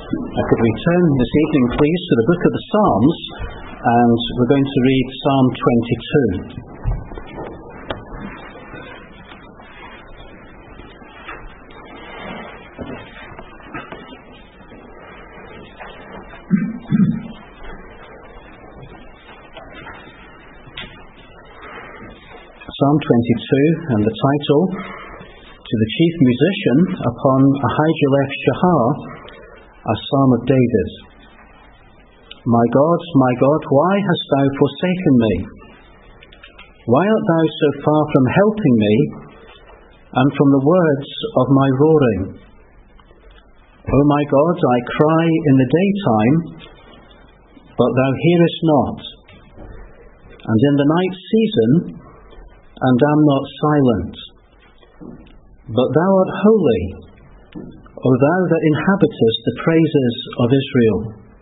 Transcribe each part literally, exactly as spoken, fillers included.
Could we turn this evening, please, to the book of the Psalms, and we're going to read Psalm twenty-two. Psalm twenty-two, and the title, To the Chief Musician upon Ahijulef Shahar, a Psalm of David. My God, my God, why hast thou forsaken me? Why art thou so far from helping me, and from the words of my roaring? O my God, I cry in the daytime, but thou hearest not, and in the night season, and am not silent. But thou art holy, O thou that inhabitest the praises of Israel.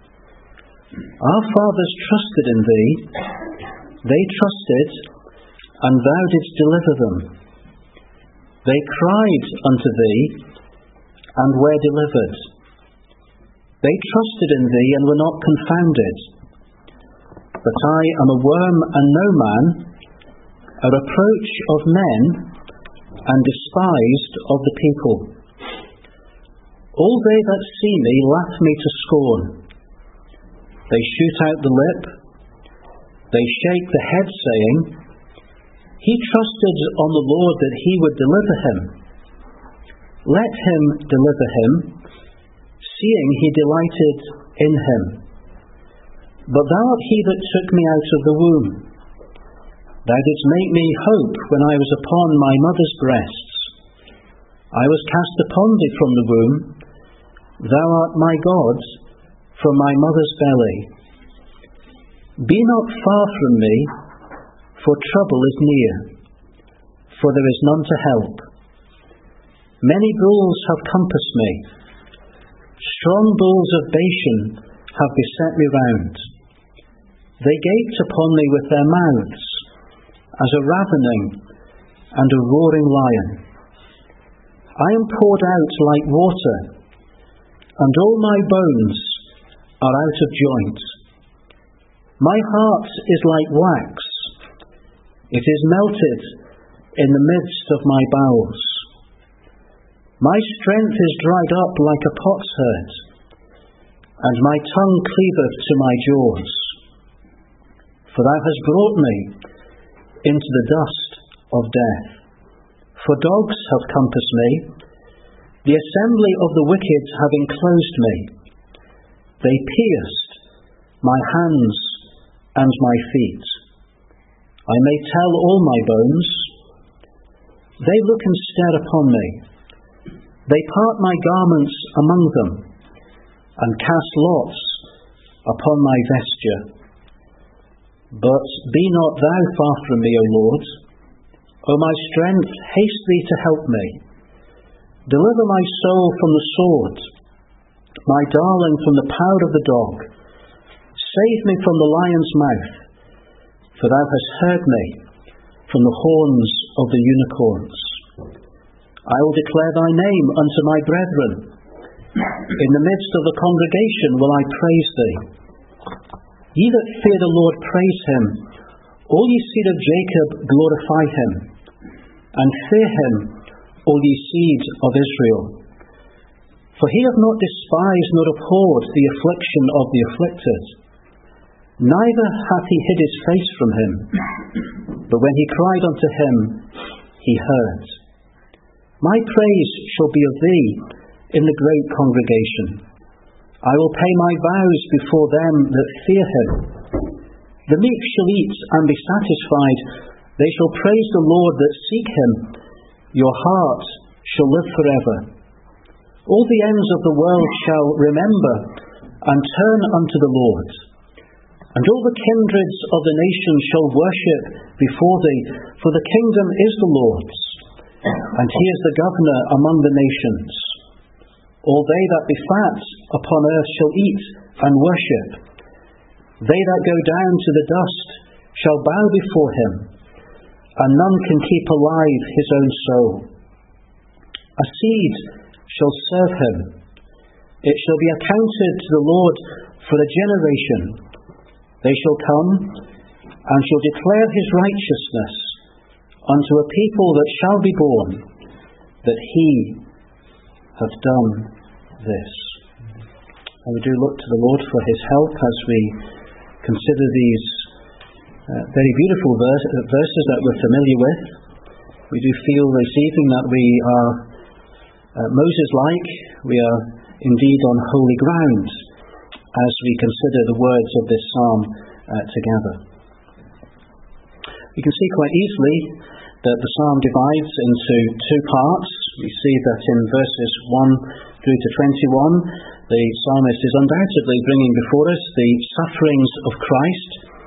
Our fathers trusted in thee, they trusted, and thou didst deliver them. They cried unto thee, and were delivered. They trusted in thee, and were not confounded. But I am a worm and no man, a reproach of men, and despised of the people. All they that see me laugh me to scorn. They shoot out the lip, they shake the head, saying, He trusted on the Lord that he would deliver him. Let him deliver him, seeing he delighted in him. But thou art he that took me out of the womb. Thou didst make me hope when I was upon my mother's breasts. I was cast upon thee from the womb. Thou art my God from my mother's belly. Be not far from me, for trouble is near, for there is none to help. Many bulls have compassed me. Strong bulls of Bashan have beset me round. They gaped upon me with their mouths, as a ravening and a roaring lion. I am poured out like water, and all my bones are out of joint. My heart is like wax, it is melted in the midst of my bowels. My strength is dried up like a potsherd, and my tongue cleaveth to my jaws. For thou hast brought me into the dust of death. For dogs have compassed me, the assembly of the wicked have enclosed me. They pierced my hands and my feet. I may tell all my bones. They look and stare upon me. They part my garments among them, and cast lots upon my vesture. But be not thou far from me, O Lord. O my strength, haste thee to help me. Deliver my soul from the sword, my darling from the power of the dog. Save me from the lion's mouth, for thou hast heard me from the horns of the unicorns. I will declare thy name unto my brethren. In the midst of the congregation will I praise thee. Ye that fear the Lord, praise him. All ye seed of Jacob, glorify him. And fear him, all ye seed of Israel. For he hath not despised nor abhorred the affliction of the afflicted, neither hath he hid his face from him. But when he cried unto him, he heard. My praise shall be of thee in the great congregation. I will pay my vows before them that fear him. The meek shall eat and be satisfied. They shall praise the Lord that seek him. Your heart shall live forever. All the ends of the world shall remember and turn unto the Lord. And all the kindreds of the nations shall worship before thee, for the kingdom is the Lord's, and he is the governor among the nations. All they that be fat upon earth shall eat and worship. They that go down to the dust shall bow before him, and none can keep alive his own soul. A seed shall serve him. It shall be accounted to the Lord for a generation. They shall come and shall declare his righteousness unto a people that shall be born, that he hath done this. And we do look to the Lord for his help as we consider these uh, very beautiful verse, uh, verses that we're familiar with. We do feel this evening that we are uh, Moses-like. We are indeed on holy ground as we consider the words of this psalm uh, together. We can see quite easily that the psalm divides into two parts. We see that in verses one through to twenty-one, the psalmist is undoubtedly bringing before us the sufferings of Christ,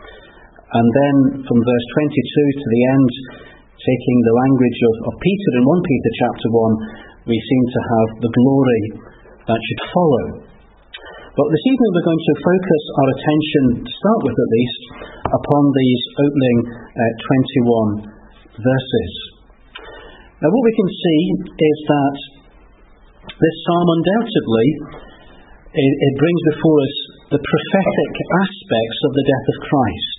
and then from verse twenty-two to the end, taking the language of, of Peter in First Peter chapter one, we seem to have the glory that should follow. But this evening we're going to focus our attention, to start with at least, upon these opening uh, twenty-one verses. Now what we can see is that this psalm undoubtedly it, it brings before us the prophetic aspects of the death of Christ.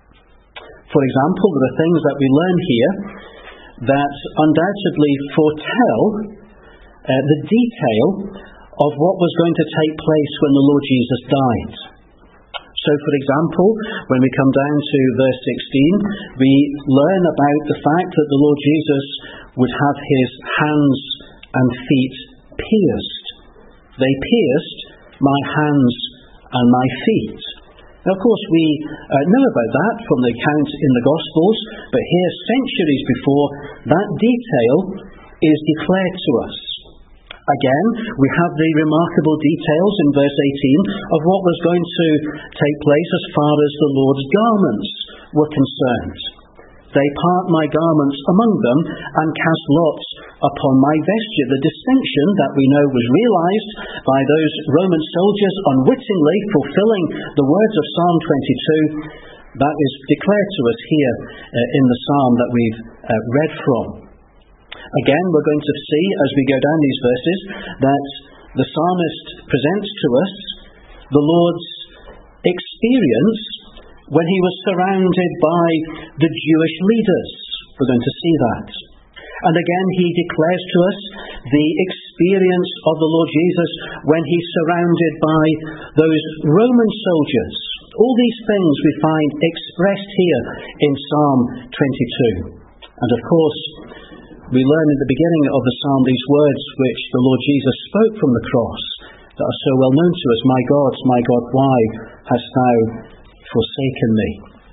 For example, there are things that we learn here that undoubtedly foretell uh, the detail of what was going to take place when the Lord Jesus died. So, for example, when we come down to verse sixteen, we learn about the fact that the Lord Jesus would have his hands and feet pierced. They pierced my hands and my feet. Now, of course, we uh, know about that from the account in the Gospels, but here, centuries before, that detail is declared to us. Again, we have the remarkable details in verse eighteen of what was going to take place as far as the Lord's garments were concerned. They part my garments among them and cast lots upon my vesture. The distinction that we know was realized by those Roman soldiers unwittingly fulfilling the words of Psalm twenty-two, that is declared to us here uh, in the psalm that we've uh, read from. Again, we're going to see as we go down these verses that the psalmist presents to us the Lord's experience when he was surrounded by the Jewish leaders. We're going to see that. And again, he declares to us the experience of the Lord Jesus when he's surrounded by those Roman soldiers. All these things we find expressed here in Psalm twenty-two. And of course, we learn in the beginning of the psalm these words which the Lord Jesus spoke from the cross that are so well known to us. My God, my God, why hast thou forsaken me?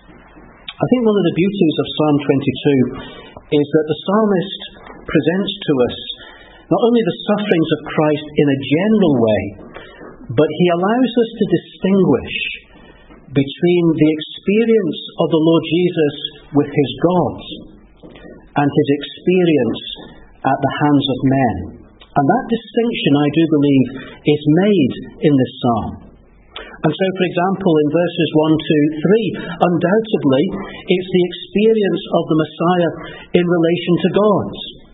I think one of the beauties of Psalm twenty-two is that the psalmist presents to us not only the sufferings of Christ in a general way, but he allows us to distinguish between the experience of the Lord Jesus with his God and his experience at the hands of men. And that distinction, I do believe, is made in this psalm. And so, for example, in verses one to three, undoubtedly, it's the experience of the Messiah in relation to God.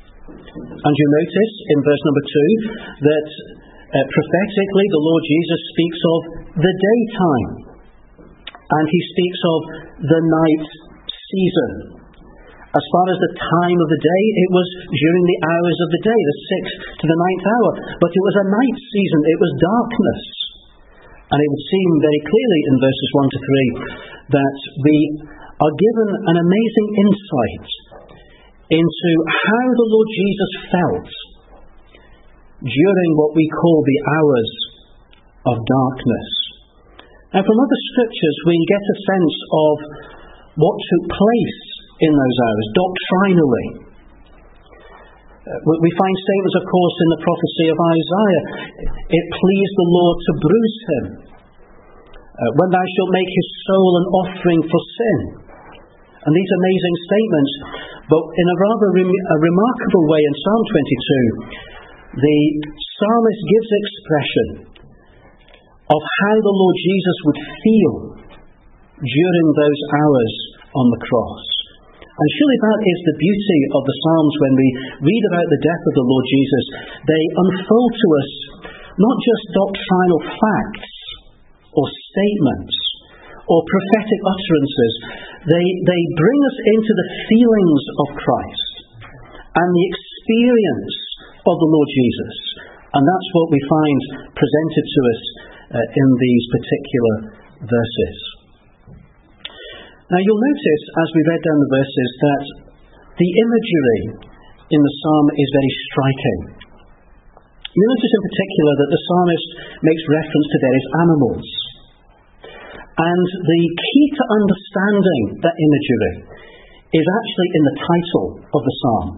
And you notice in verse number two that uh, prophetically the Lord Jesus speaks of the daytime, and he speaks of the night season. As far as the time of the day, it was during the hours of the day, the sixth to the ninth hour. But it was a night season, it was darkness. And it would seem very clearly in verses one to three that we are given an amazing insight into how the Lord Jesus felt during what we call the hours of darkness. Now, from other scriptures, we get a sense of what took place in those hours, doctrinally. Uh, we find statements, of course, in the prophecy of Isaiah. It pleased the Lord to bruise him. Uh, when thou shalt make his soul an offering for sin. And these amazing statements, but in a rather rem- a remarkable way in Psalm twenty-two, the psalmist gives expression of how the Lord Jesus would feel during those hours on the cross. And surely that is the beauty of the Psalms when we read about the death of the Lord Jesus. They unfold to us not just doctrinal facts or statements or prophetic utterances. They, they bring us into the feelings of Christ and the experience of the Lord Jesus. And that's what we find presented to us uh, in these particular verses. Now you'll notice, as we read down the verses, that the imagery in the psalm is very striking. You notice in particular that the psalmist makes reference to various animals. And the key to understanding that imagery is actually in the title of the psalm.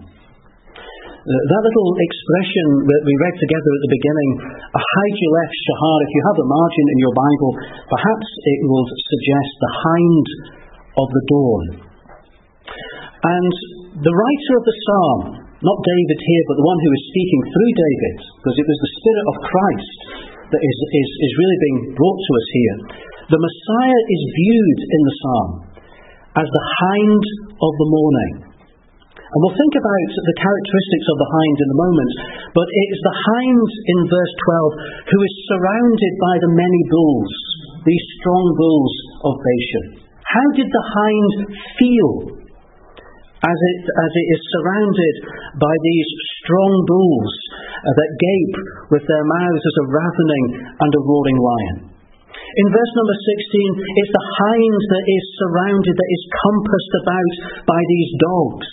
That little expression that we read together at the beginning, Ahijulef Shahar, if you have a margin in your Bible, perhaps it will suggest the hind of the dawn. And the writer of the psalm, not David here, but the one who is speaking through David, because it was the Spirit of Christ that is, is, is really being brought to us here. The Messiah is viewed in the psalm as the hind of the morning. And we'll think about the characteristics of the hind in a moment, but it is the hind in verse twelve who is surrounded by the many bulls, these strong bulls of Bashan. How did the hind feel as it, as it is surrounded by these strong bulls uh, that gape with their mouths as a ravening and a roaring lion? In verse number sixteen, it's the hind that is surrounded, that is compassed about by these dogs.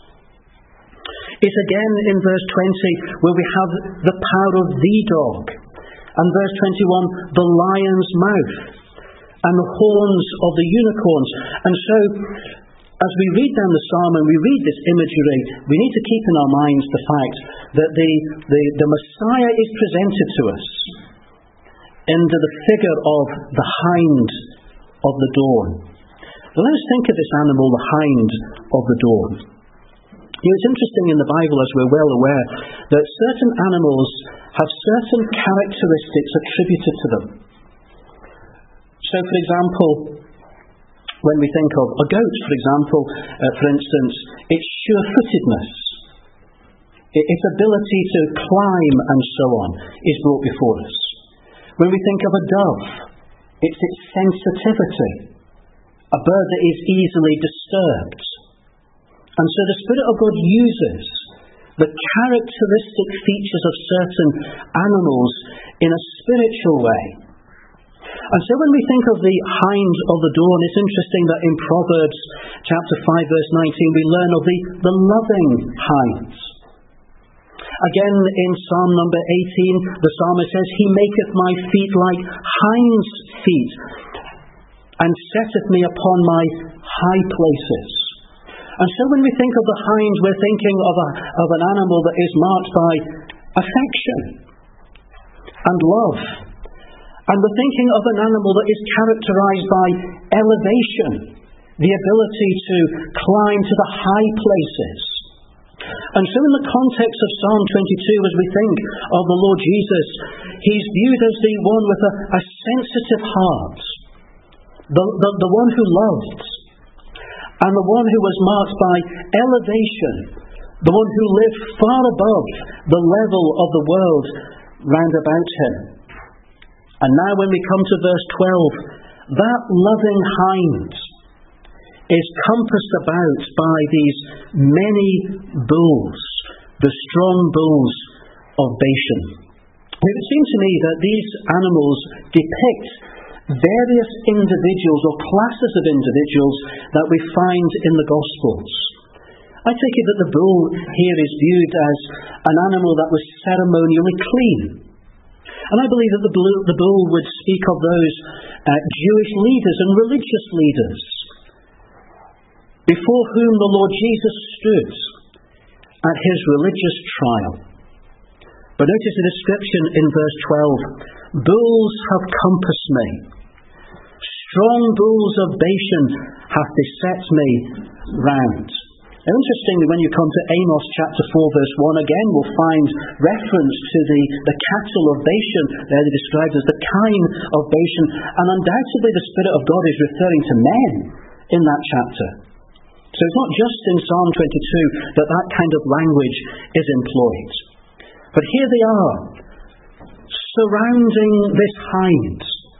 It's again in verse twenty where we have the power of the dog. And verse twenty-one, the lion's mouth and the horns of the unicorns. And so, as we read down the psalm and we read this imagery, we need to keep in our minds the fact that the, the, the Messiah is presented to us under the figure of the hind of the dawn. Well, let's think of this animal, the hind of the dawn. You know, it's interesting in the Bible, as we're well aware, that certain animals have certain characteristics attributed to them. So, for example, when we think of a goat, for example, uh, for instance, its sure-footedness, its ability to climb and so on, is brought before us. When we think of a dove, it's its sensitivity, a bird that is easily disturbed. And so the Spirit of God uses the characteristic features of certain animals in a spiritual way. And so when we think of the hind of the dawn, it's interesting that in Proverbs chapter five verse nineteen we learn of the, the loving hind. Again in Psalm number eighteen, the psalmist says, He maketh my feet like hinds' feet, and setteth me upon my high places. And so when we think of the hind, we're thinking of, a, of an animal that is marked by affection and love. And we're thinking of an animal that is characterized by elevation, the ability to climb to the high places. And so in the context of Psalm twenty-two, as we think of the Lord Jesus, He's viewed as the one with a, a sensitive heart, the, the, the one who loved, and the one who was marked by elevation, the one who lived far above the level of the world round about him. And now when we come to verse twelve, that loving hind is compassed about by these many bulls, the strong bulls of Bashan. It would seem to me that these animals depict various individuals or classes of individuals that we find in the Gospels. I take it that the bull here is viewed as an animal that was ceremonially clean. And I believe that the bull, the bull would speak of those uh, Jewish leaders and religious leaders before whom the Lord Jesus stood at his religious trial. But notice the description in verse twelve. Bulls have compassed me. Strong bulls of Bashan hath beset me round. Now, interestingly, when you come to Amos chapter four verse one, again we'll find reference to the, the cattle of Bashan. There they're described as the kine of Bashan. And undoubtedly the Spirit of God is referring to men in that chapter. So it's not just in Psalm twenty-two that that kind of language is employed. But here they are, surrounding this hind.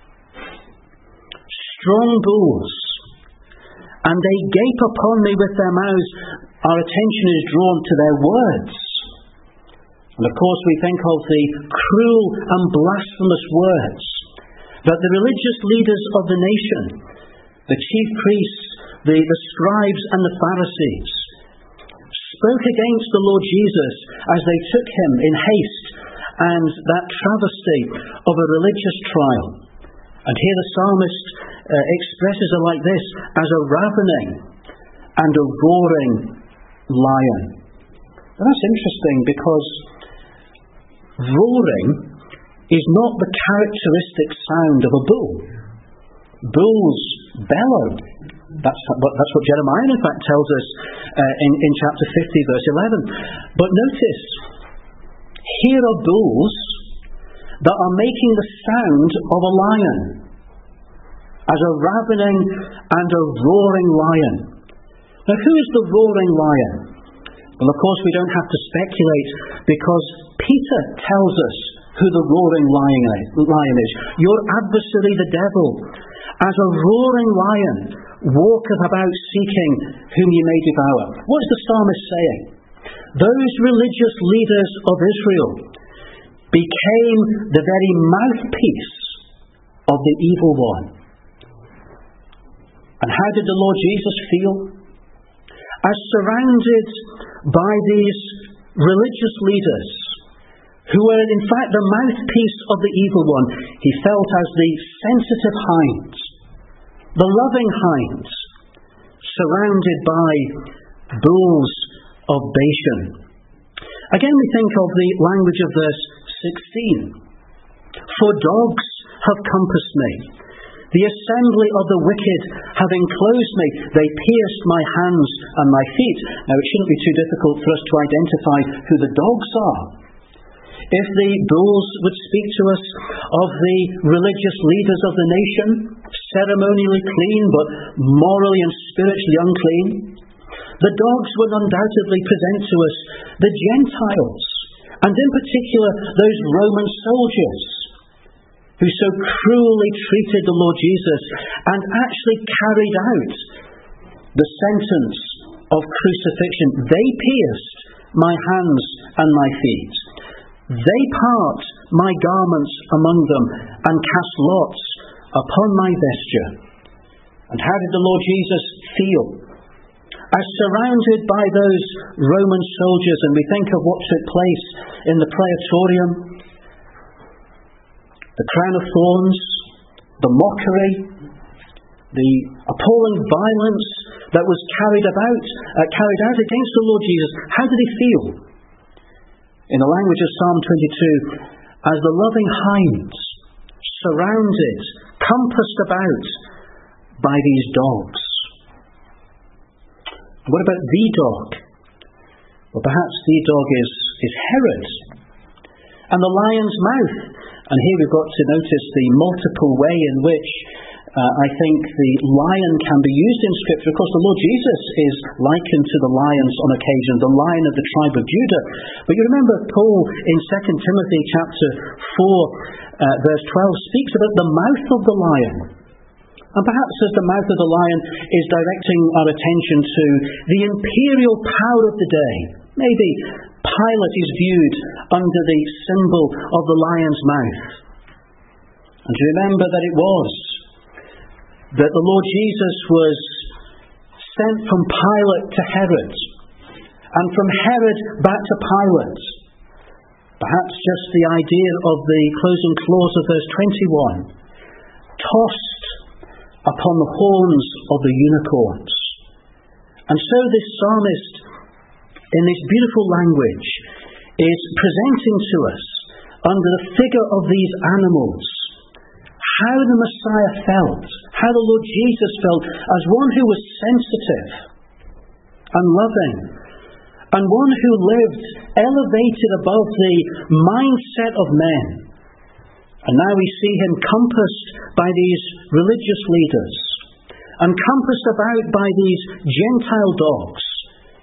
Strong bulls, and they gape upon me with their mouths. Our attention is drawn to their words. And of course we think of the cruel and blasphemous words that the religious leaders of the nation, the chief priests, the, the scribes and the Pharisees, spoke against the Lord Jesus as they took him in haste and that travesty of a religious trial. And here the psalmist uh, expresses it like this: as a ravening and a roaring lion. And that's interesting because roaring is not the characteristic sound of a bull. Bulls bellow. That's what, that's what Jeremiah in fact tells us uh, in, in chapter fifty verse eleven. But notice, here are bulls that are making the sound of a lion, as a ravening and a roaring lion. Now, who is the roaring lion? Well, of course, we don't have to speculate, because Peter tells us who the roaring lion is. Your adversary, the devil, as a roaring lion, walketh about seeking whom ye may devour. What is the psalmist saying? Those religious leaders of Israel became the very mouthpiece of the evil one. And how did the Lord Jesus feel? As surrounded by these religious leaders, who were in fact the mouthpiece of the evil one, he felt as the sensitive hind, the loving hind, surrounded by bulls of Bashan. Again, we think of the language of verse sixteen. For dogs have compassed me. The assembly of the wicked have enclosed me. They pierced my hands and my feet. Now, it shouldn't be too difficult for us to identify who the dogs are. If the bulls would speak to us of the religious leaders of the nation, ceremonially clean but morally and spiritually unclean, the dogs would undoubtedly present to us the Gentiles, and in particular those Roman soldiers who so cruelly treated the Lord Jesus and actually carried out the sentence of crucifixion. They pierced my hands and my feet. They part my garments among them and cast lots upon my vesture. And how did the Lord Jesus feel? As surrounded by those Roman soldiers, and we think of what took place in the Praetorium, the crown of thorns, the mockery, the appalling violence that was carried about, uh, carried out against the Lord Jesus. How did he feel? In the language of Psalm twenty-two, as the loving hinds, surrounded, compassed about by these dogs. What about the dog? Well, perhaps the dog is, is Herod, and the lion's mouth. And here we've got to notice the multiple way in which uh, I think the lion can be used in Scripture. Of course, the Lord Jesus is likened to the lions on occasion, the lion of the tribe of Judah. But you remember Paul in Second Timothy chapter four, uh, verse twelve, speaks about the mouth of the lion. And perhaps as the mouth of the lion is directing our attention to the imperial power of the day, maybe Pilate is viewed under the symbol of the lion's mouth. And remember that it was that the Lord Jesus was sent from Pilate to Herod, and from Herod back to Pilate. Perhaps just the idea of the closing clause of verse twenty-one, tossed upon the horns of the unicorns. And so this psalmist, in this beautiful language, is presenting to us, under the figure of these animals, how the Messiah felt, how the Lord Jesus felt, as one who was sensitive and loving, and one who lived elevated above the mindset of men. And now we see him compassed by these religious leaders, and compassed about by these Gentile dogs,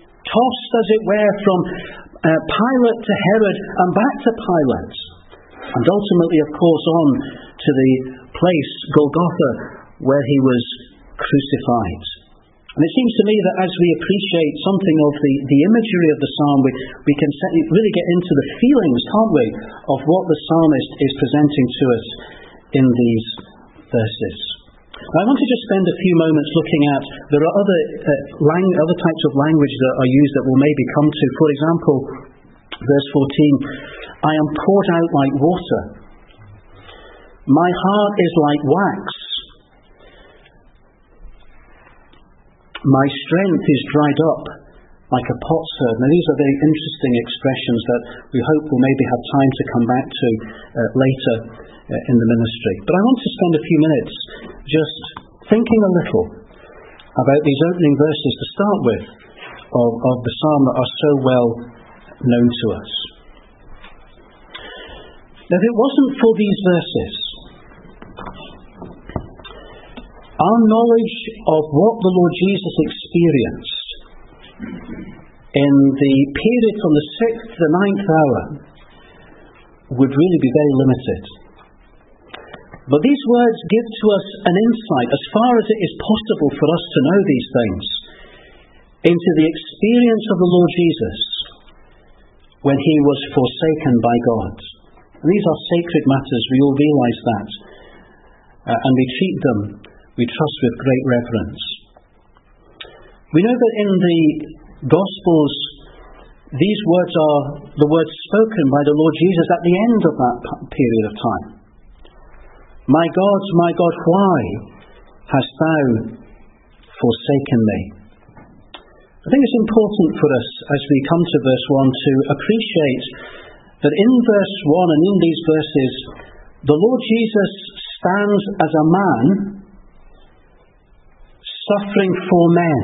tossed, as it were, from uh, Pilate to Herod and back to Pilate. and ultimately, of course, on to the place, Golgotha, where he was crucified. And it seems to me that as we appreciate something of the, the imagery of the psalm, we, we can really get into the feelings, can't we, of what the psalmist is presenting to us in these verses. I want to just spend a few moments looking at, there are other uh, lang- other types of language that are used that we'll maybe come to. For example, verse fourteen, I am poured out like water. My heart is like wax. My strength is dried up like a potsherd. Now these are very interesting expressions that we hope we'll maybe have time to come back to uh, later uh, in the ministry. But I want to spend a few minutes just thinking a little about these opening verses to start with of, of the psalm that are so well known to us. Now if it wasn't for these verses, our knowledge of what the Lord Jesus experienced in the period from the sixth to the ninth hour would really be very limited. But these words give to us an insight, as far as it is possible for us to know these things, into the experience of the Lord Jesus when he was forsaken by God. And these are sacred matters, we all realise that, uh, and we treat them, we trust, with great reverence. We know that in the Gospels, these words are the words spoken by the Lord Jesus at the end of that period of time. My God, my God, why hast thou forsaken me? I think it's important for us, as we come to verse one, to appreciate that in verse one and in these verses, the Lord Jesus stands as a man suffering for men.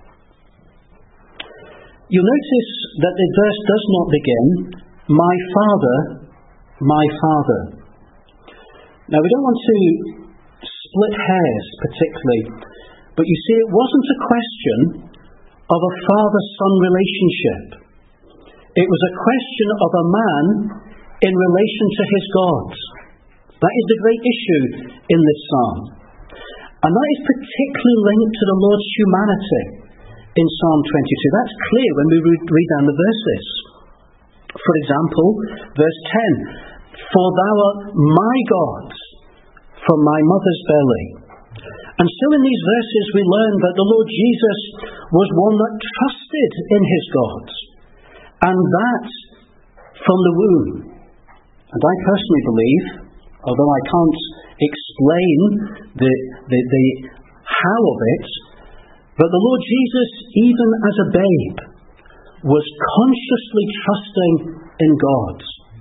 You'll notice that the verse does not begin, my Father, my Father. Now we don't want to split hairs particularly, but you see, it wasn't a question of a father-son relationship. It was a question of a man in relation to his God. That is the great issue in this psalm. And that is particularly linked to the Lord's humanity in Psalm twenty-two. That's clear when we read down the verses. For example, verse ten, for thou art my God from my mother's belly. And still in these verses we learn that the Lord Jesus was one that trusted in his God, and that from the womb. And I personally believe, although I can't explain the, the, the how of it, but the Lord Jesus, even as a babe, was consciously trusting in God.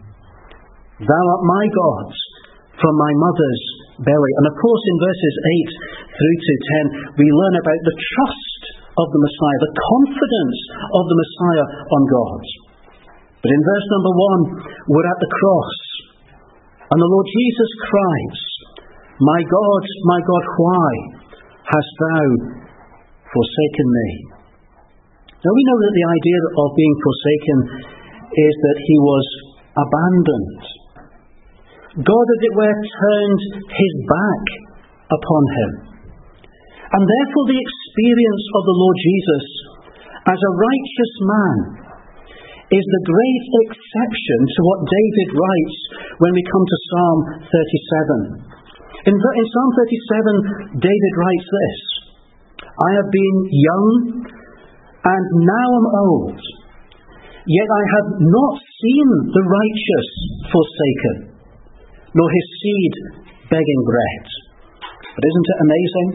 Thou art my God from my mother's belly. And of course in verses eight through to ten we learn about the trust of the Messiah, the confidence of the Messiah on God. But in verse number one, we're at the cross, and the Lord Jesus cries, my God, my God, why hast thou forsaken me? Now we know that the idea of being forsaken is that he was abandoned. God, as it were, turned his back upon him. And therefore the experience of the Lord Jesus as a righteous man is the great exception to what David writes when we come to Psalm thirty-seven. In, in Psalm thirty-seven, David writes this, I have been young and now am old, yet I have not seen the righteous forsaken, nor his seed begging bread. But isn't it amazing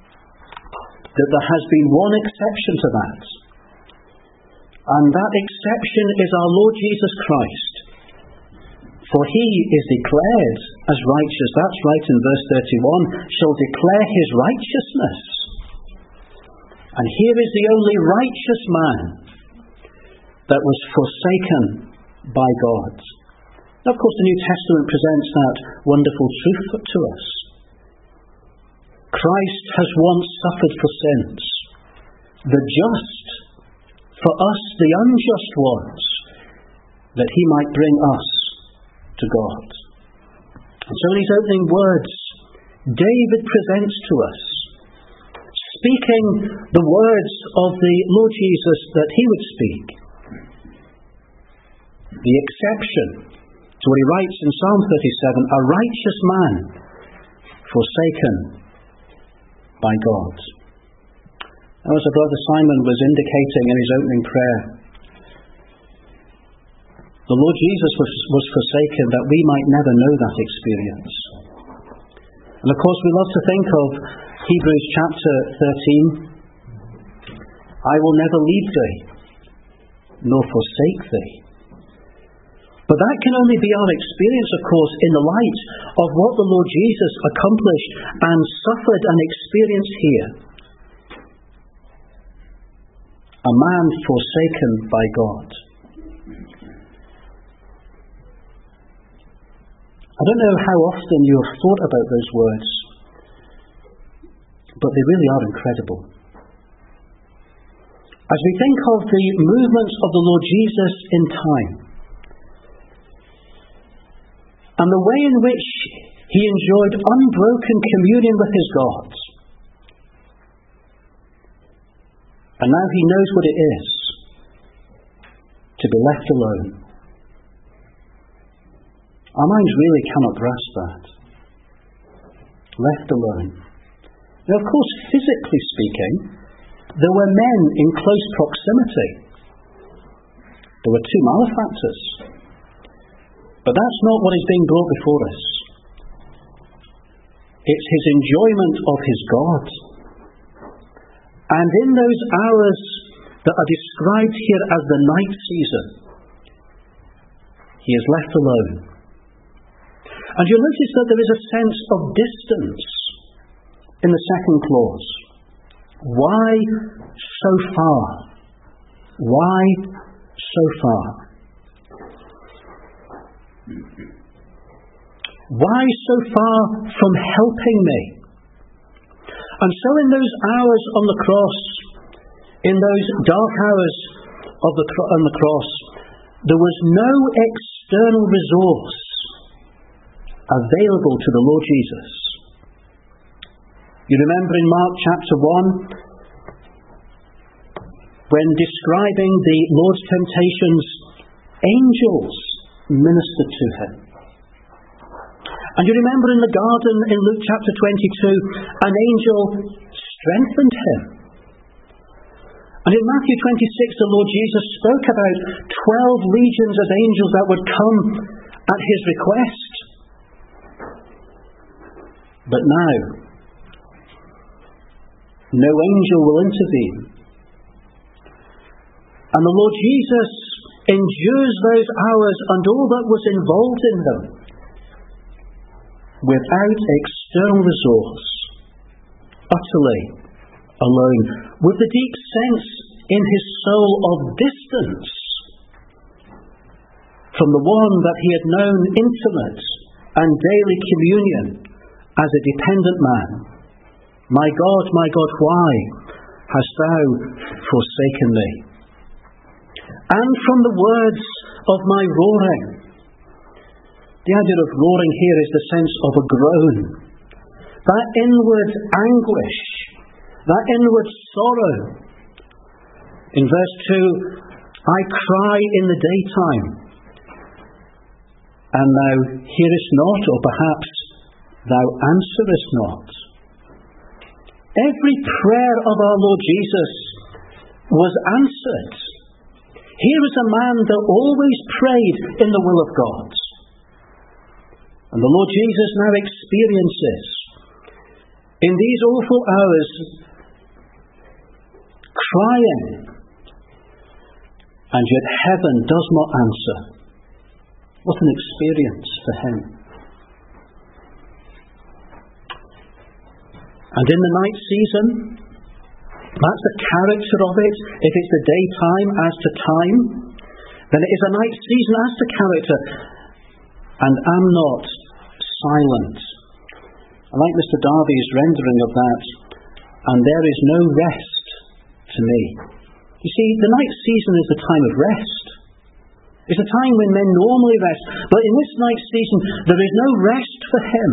that there has been one exception to that? And that exception is our Lord Jesus Christ. For he is declared as righteous, that's right in verse thirty-one, shall declare his righteousness. And here is the only righteous man that was forsaken by God. Now, of course, the New Testament presents that wonderful truth to us. Christ has once suffered for sins, the just for us, the unjust ones, that he might bring us to God. So in his opening words, David presents to us, speaking the words of the Lord Jesus that he would speak. The exception to what he writes in Psalm thirty-seven, a righteous man forsaken by God. As our brother Simon was indicating in his opening prayer, the Lord Jesus was, was forsaken that we might never know that experience. And of course we love to think of Hebrews chapter thirteen, I will never leave thee, nor forsake thee. But that can only be our experience, of course, in the light of what the Lord Jesus accomplished and suffered and experienced here. A man forsaken by God. I don't know how often you have thought about those words, but they really are incredible. As we think of the movements of the Lord Jesus in time, and the way in which he enjoyed unbroken communion with his God, and now he knows what it is to be left alone. Our minds really cannot grasp that. Left alone. Now, of course, physically speaking, there were men in close proximity. There were two malefactors. But that's not what is being brought before us. It's his enjoyment of his God. And in those hours that are described here as the night season, he is left alone. And you'll notice that there is a sense of distance in the second clause. Why so far? Why so far? Why so far from helping me? And so in those hours on the cross, in those dark hours of the on the cross, there was no external resource available to the Lord Jesus. You remember in Mark chapter one, when describing the Lord's temptations, angels ministered to him. And you remember in the garden in Luke chapter twenty-two, an angel strengthened him. And in Matthew twenty-six, the Lord Jesus spoke about twelve legions of angels that would come at his request. But now, no angel will intervene. And the Lord Jesus endures those hours and all that was involved in them without external resource, utterly alone, with the deep sense in his soul of distance from the one that he had known intimate and daily communion as a dependent man. My God, my God, why hast thou forsaken me? And from the words of my roaring. The idea of roaring here is the sense of a groan. That inward anguish, that inward sorrow. In verse two, I cry in the daytime, and thou hearest not, or perhaps thou answerest not. Every prayer of our Lord Jesus was answered. Here is a man that always prayed in the will of God. And the Lord Jesus now experiences, in these awful hours, crying, and yet heaven does not answer. What an experience for him. And in the night season, that's the character of it. If it's the daytime as to time, then it is a night season as to character. And am not silent. I like Mister Darby's rendering of that. And there is no rest to me. You see, the night season is the time of rest. It's a time when men normally rest. But in this night season, there is no rest for him.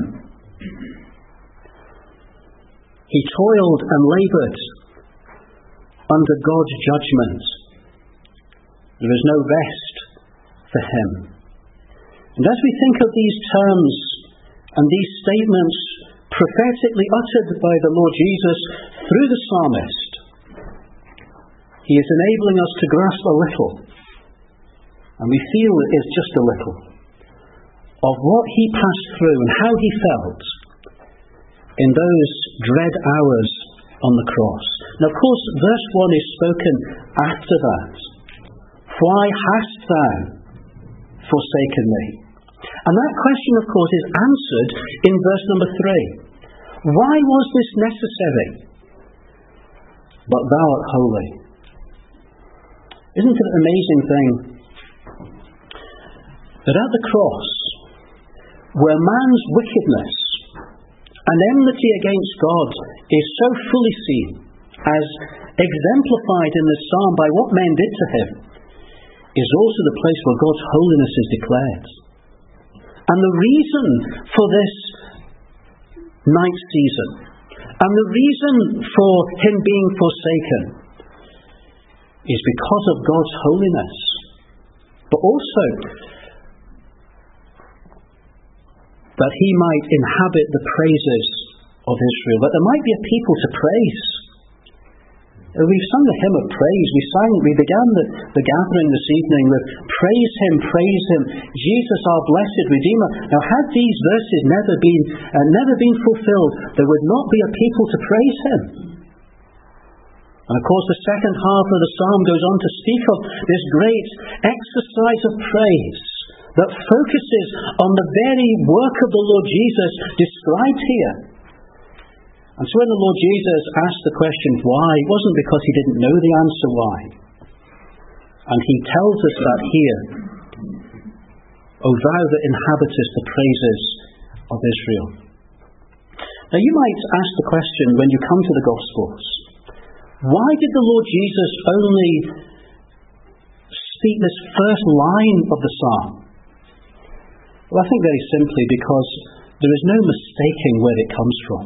He toiled and laboured under God's judgment. There is no rest for him. And as we think of these terms and these statements prophetically uttered by the Lord Jesus through the psalmist, he is enabling us to grasp a little, and we feel it is just a little, of what he passed through and how he felt in those dread hours on the cross. Now, of course, verse one is spoken after that. Why hast thou forsaken me? And that question, of course, is answered in verse number three. Why was this necessary? But thou art holy. Isn't it an amazing thing that at the cross, where man's wickedness and enmity against God is so fully seen, as exemplified in the psalm by what men did to him, is also the place where God's holiness is declared. And the reason for this night season, and the reason for him being forsaken, is because of God's holiness. But also that he might inhabit the praises of Israel, that there might be a people to praise. We've sung the hymn of praise. We sang, we began the, the gathering this evening with praise him, praise him, Jesus our blessed Redeemer. Now, had these verses never been uh, never been fulfilled, there would not be a people to praise him. And of course, the second half of the psalm goes on to speak of this great exercise of praise that focuses on the very work of the Lord Jesus described here. And so when the Lord Jesus asked the question why, it wasn't because he didn't know the answer why. And he tells us that here. O thou that inhabitest the praises of Israel. Now you might ask the question when you come to the Gospels, why did the Lord Jesus only speak this first line of the psalm? Well, I think very simply because there is no mistaking where it comes from.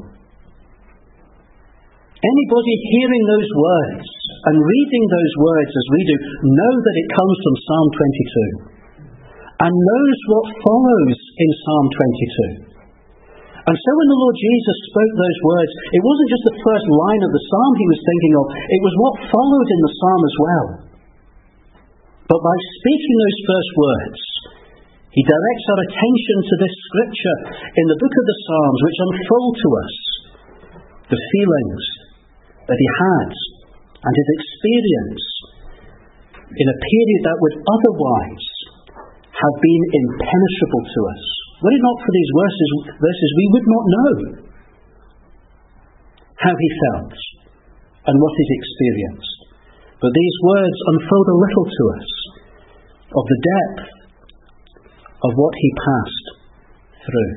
Anybody hearing those words and reading those words as we do know that it comes from Psalm twenty-two and knows what follows in Psalm twenty-two. And so when the Lord Jesus spoke those words, it wasn't just the first line of the psalm he was thinking of, it was what followed in the psalm as well. But by speaking those first words, he directs our attention to this scripture in the book of the Psalms, which unfold to us the feelings that he had and his experience in a period that would otherwise have been impenetrable to us. Were it not for these verses, verses, we would not know how he felt and what he'd experienced. But these words unfold a little to us of the depth of what he passed through.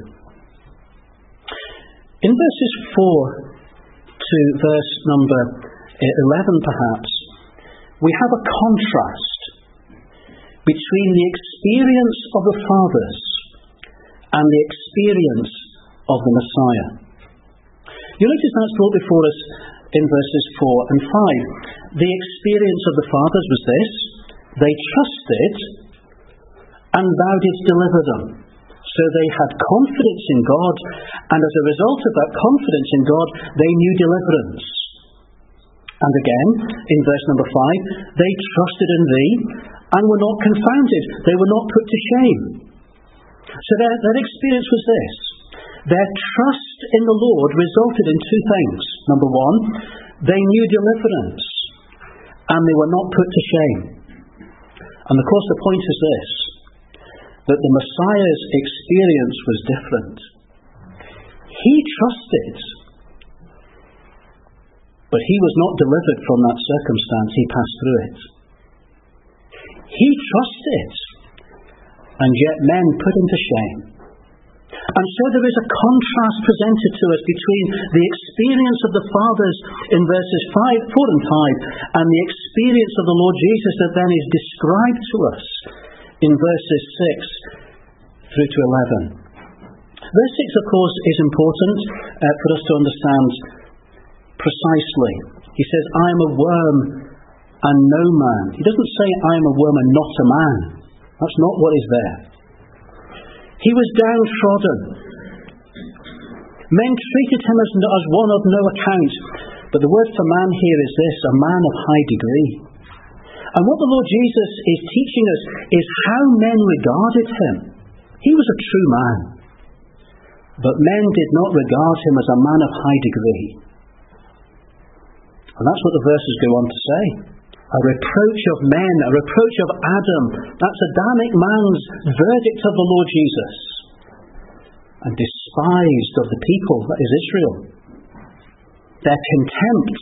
In verses four to verse number eleven, perhaps, we have a contrast between the experience of the fathers and the experience of the Messiah. You notice that's brought before us in verses four and five. The experience of the fathers was this: they trusted, and thou didst deliver them. So they had confidence in God, and as a result of that confidence in God, they knew deliverance. And again, in verse number five, they trusted in thee, and were not confounded. They were not put to shame. So their, their experience was this: their trust in the Lord resulted in two things. Number one, they knew deliverance, and they were not put to shame. And of course the point is this, that the Messiah's experience was different. He trusted, but he was not delivered from that circumstance. He passed through it. He trusted, and yet men put him to shame. And so there is a contrast presented to us between the experience of the fathers in verses five, four and five, and the experience of the Lord Jesus that then is described to us in verses six through to eleven. Verse six, of course, is important uh, for us to understand precisely. He says, I am a worm and no man. He doesn't say, I am a worm and not a man. That's not what is there. He was downtrodden. Men treated him as, as one of no account. But the word for man here is this, a man of high degree. And what the Lord Jesus is teaching us is how men regarded him. He was a true man. But men did not regard him as a man of high degree. And that's what the verses go on to say. A reproach of men, a reproach of Adam. That's Adamic man's verdict of the Lord Jesus. And despised of the people, that is Israel. Their contempt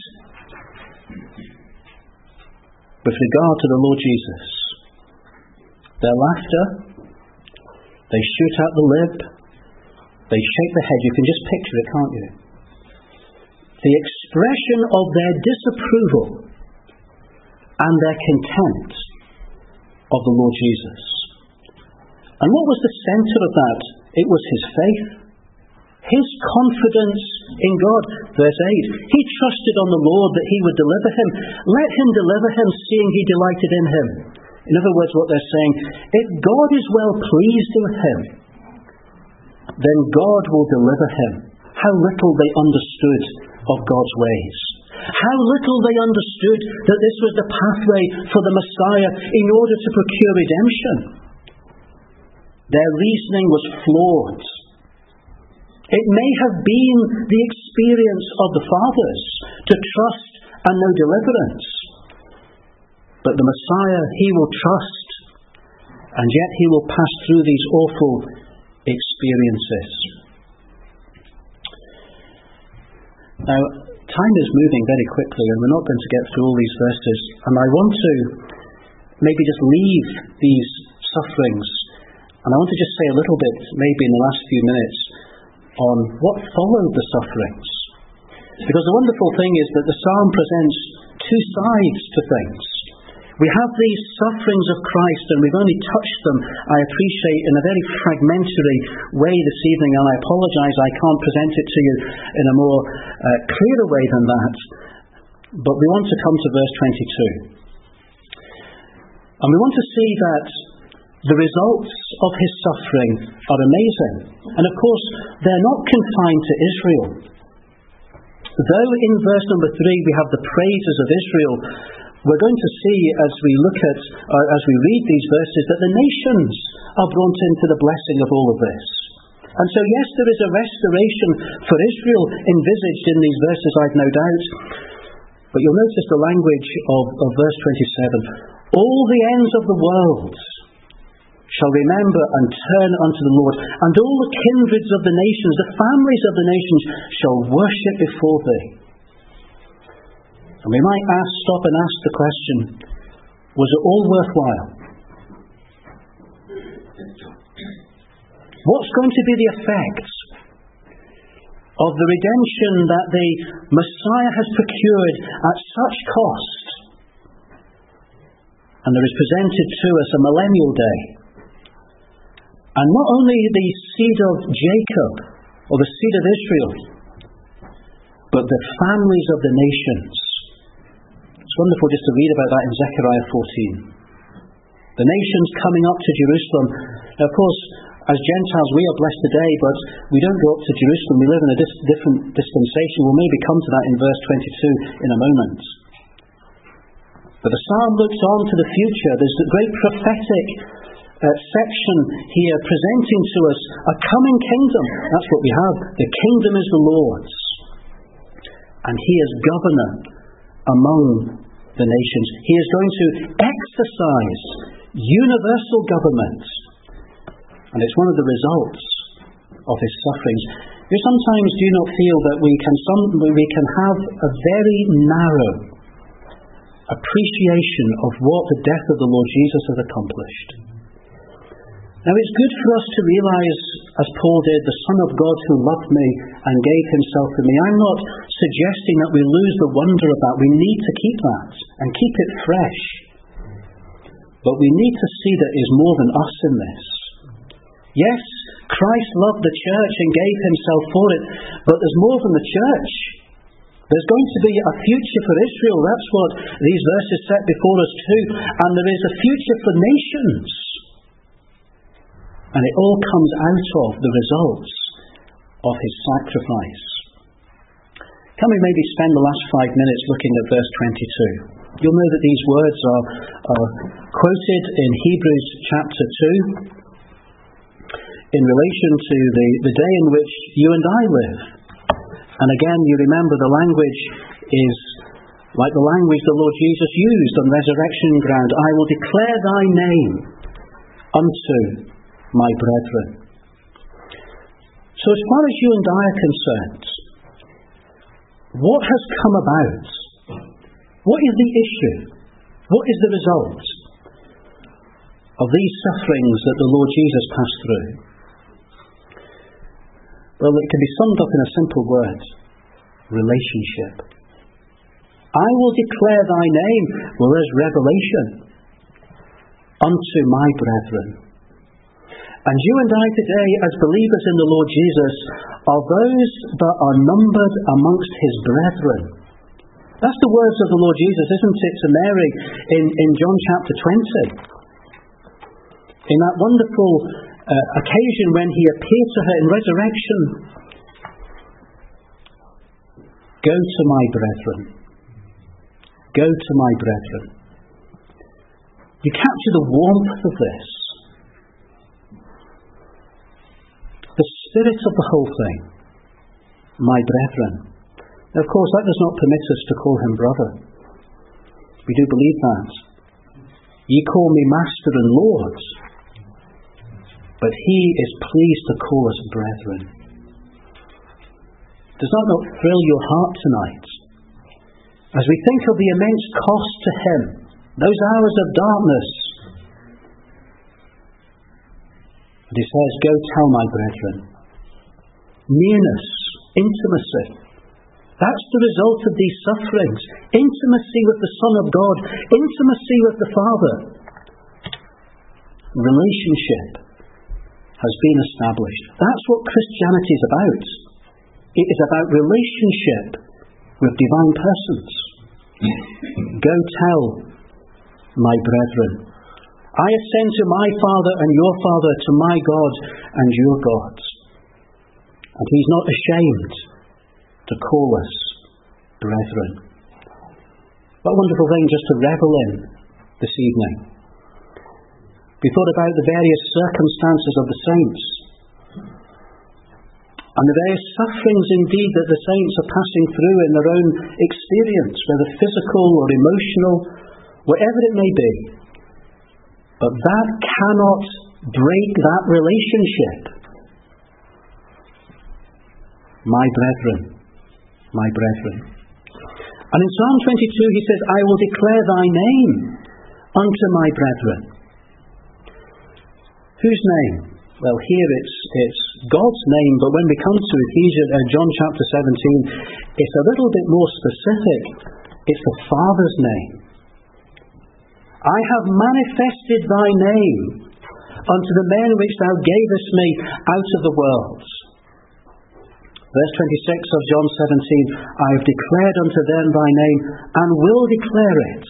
with regard to the Lord Jesus. Their laughter, they shoot out the lip, they shake the head. You can just picture it, can't you? The expression of their disapproval and their contempt of the Lord Jesus. And what was the centre of that? It was his faith. His confidence in God. Verse eight. He trusted on the Lord that he would deliver him. Let him deliver him, seeing he delighted in him. In other words, what they're saying, if God is well pleased with him, then God will deliver him. How little they understood of God's ways. How little they understood that this was the pathway for the Messiah in order to procure redemption. Their reasoning was flawed. It may have been the experience of the fathers to trust and know deliverance. But the Messiah, he will trust, and yet he will pass through these awful experiences. Now, time is moving very quickly, and we're not going to get through all these verses. And I want to maybe just leave these sufferings, and I want to just say a little bit, maybe in the last few minutes, on what followed the sufferings. Because the wonderful thing is that the psalm presents two sides to things. We have these sufferings of Christ, and we've only touched them, I appreciate, in a very fragmentary way this evening, and I apologise I can't present it to you in a more uh, clearer way than that. But we want to come to verse twenty-two. And we want to see that the results of his suffering are amazing. And of course, they're not confined to Israel. Though in verse number three we have the praises of Israel, we're going to see as we look at, uh, as we read these verses, that the nations are brought into the blessing of all of this. And so yes, there is a restoration for Israel envisaged in these verses, I've no doubt. But you'll notice the language of, of verse twenty-seven. All the ends of the world shall remember and turn unto the Lord, and all the kindreds of the nations, the families of the nations, shall worship before thee. And we might ask, stop and ask the question, was it all worthwhile? What's going to be the effect of the redemption that the Messiah has procured at such cost? And there is presented to us a millennial day. And not only the seed of Jacob, or the seed of Israel, but the families of the nations. It's wonderful just to read about that in Zechariah fourteen. The nations coming up to Jerusalem. Now, of course, as Gentiles we are blessed today, but we don't go up to Jerusalem. We live in a dis- different dispensation. We'll maybe come to that in verse twenty-two in a moment. But the psalm looks on to the future. There's a great prophetic Uh, section here presenting to us a coming kingdom. That's what we have. The kingdom is the Lord's, and he is governor among the nations. He is going to exercise universal government, and it's one of the results of his sufferings. You sometimes do not feel that we can some we can have a very narrow appreciation of what the death of the Lord Jesus has accomplished. Now it's good for us to realise, as Paul did, the Son of God who loved me and gave himself for me. I'm not suggesting that we lose the wonder of that. We need to keep that and keep it fresh. But we need to see that there's more than us in this. Yes, Christ loved the church and gave himself for it, but there's more than the church. There's going to be a future for Israel. That's what these verses set before us too. And there is a future for nations. And it all comes out of the results of his sacrifice. Can we maybe spend the last five minutes looking at verse twenty-two? You'll know that these words are, are quoted in Hebrews chapter two in relation to the, the day in which you and I live. And again, you remember the language is like the language the Lord Jesus used on resurrection ground. I will declare thy name unto my brethren. So as far as you and I are concerned, what has come about? What is the issue? What is the result of these sufferings that the Lord Jesus passed through? Well, it can be summed up in a simple word: relationship. I will declare thy name, well, there's revelation, unto my brethren. And you and I today, as believers in the Lord Jesus, are those that are numbered amongst his brethren. That's the words of the Lord Jesus, isn't it, to Mary in, in John chapter twenty. In that wonderful uh, occasion when he appeared to her in resurrection. Go to my brethren. Go to my brethren. You capture the warmth of this. The spirit of the whole thing. My brethren. Now, of course, that does not permit us to call him brother. We do believe that. Ye call me master and lord, but he is pleased to call us brethren. Does that not thrill your heart tonight? As we think of the immense cost to him, those hours of darkness, and he says, go tell my brethren. Nearness, intimacy. That's the result of these sufferings. Intimacy with the Son of God. Intimacy with the Father. Relationship has been established. That's what Christianity is about. It is about relationship with divine persons. Go tell my brethren. I ascend to my Father and your Father, to my God and your God. And he's not ashamed to call us brethren. What a wonderful thing just to revel in this evening. We thought about the various circumstances of the saints and the various sufferings indeed that the saints are passing through in their own experience, whether physical or emotional, whatever it may be. But that cannot break that relationship. My brethren. My brethren. And in Psalm twenty-two he says, I will declare thy name unto my brethren. Whose name? Well, here it's it's God's name, but when we come to Ephesians, uh, John chapter seventeen, it's a little bit more specific. It's the Father's name. I have manifested thy name unto the men which thou gavest me out of the world. Verse twenty-six of John seventeen, I have declared unto them thy name, and will declare it.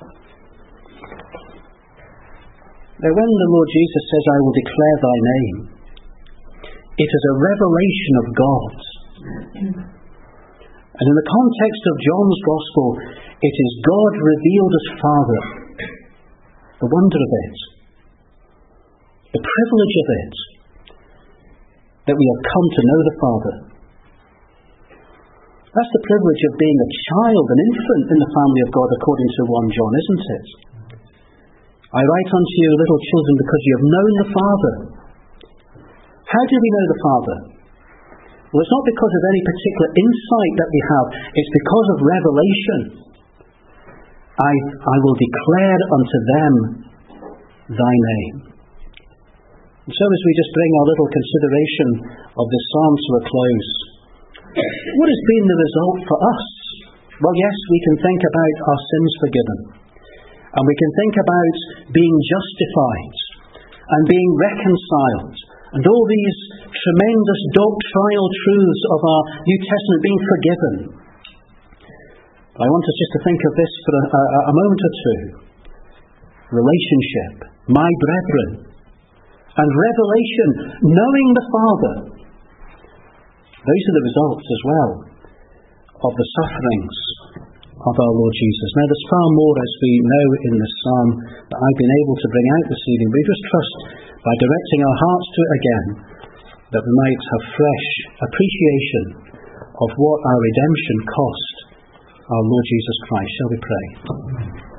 Now when the Lord Jesus says, I will declare thy name, it is a revelation of God. And in the context of John's Gospel, it is God revealed as Father. The wonder of it, the privilege of it, that we have come to know the Father. That's the privilege of being a child, an infant in the family of God, according to First John, isn't it? I write unto you, little children, because you have known the Father. How do we know the Father? Well, it's not because of any particular insight that we have. It's because of revelation. I, I will declare unto them thy name. And so as we just bring our little consideration of this psalm to a close, what has been the result for us? Well, yes, we can think about our sins forgiven. And we can think about being justified and being reconciled and all these tremendous doctrinal truths of our New Testament being forgiven. I want us just to think of this for a, a, a moment or two. Relationship, my brethren, and revelation, knowing the Father. Those are the results as well of the sufferings of our Lord Jesus. Now there's far more, as we know in this psalm, that I've been able to bring out this evening. We just trust, by directing our hearts to it again, that we might have fresh appreciation of what our redemption cost our Lord Jesus Christ. Shall we pray?